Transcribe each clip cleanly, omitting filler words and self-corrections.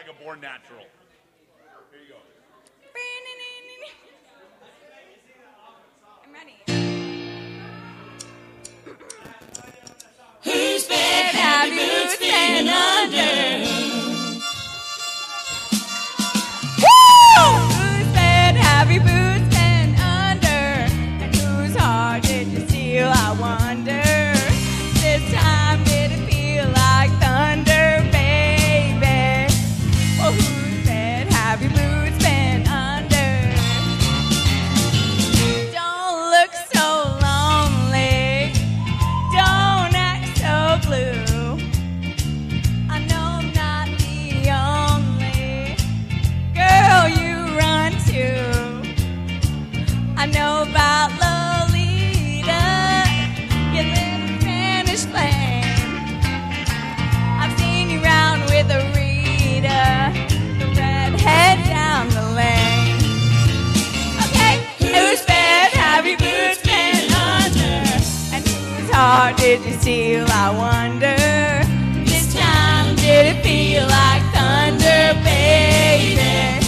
like a born natural. Here you go. I'm ready. Whose bed have you boots been under? Whose bed have your boots been under? And whose heart did you steal, I wonder? This time did it feel like thunder, baby? Well, whose bed have your boots been under? Don't look so lonely. Don't act so blue. I know I'm not the only girl you run to. I know about Lolita, your little Spanish flame. I've seen you round with Rita, the redhead down the lane. Okay, whose bed have your boots been under? And whose heart did you steal, I wonder? This time did it feel like thunder, baby?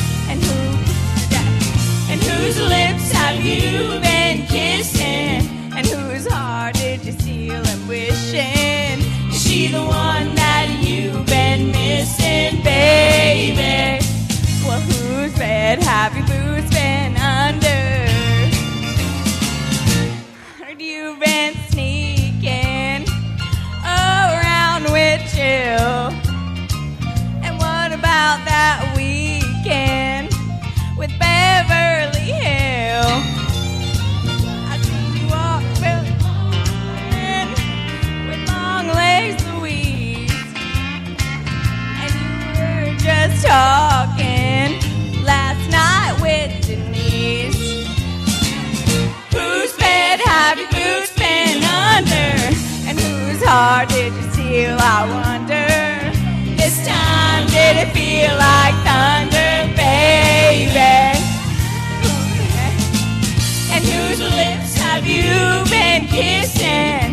And whose lips have you been kissing? And whose heart did you steal and wishing? Is she the one that you've been missing, baby? Well, whose bed have your boots been under? Heard you've been sneaking around with Jill. And what about that weekend with Beverly Hill? I seen you walk with long legs Louise, and you were just talking last night with Denise. Whose bed have your boots been under? And whose heart did you steal, I wonder? This time did it feel like thunder, baby? And whose lips have you been kissing?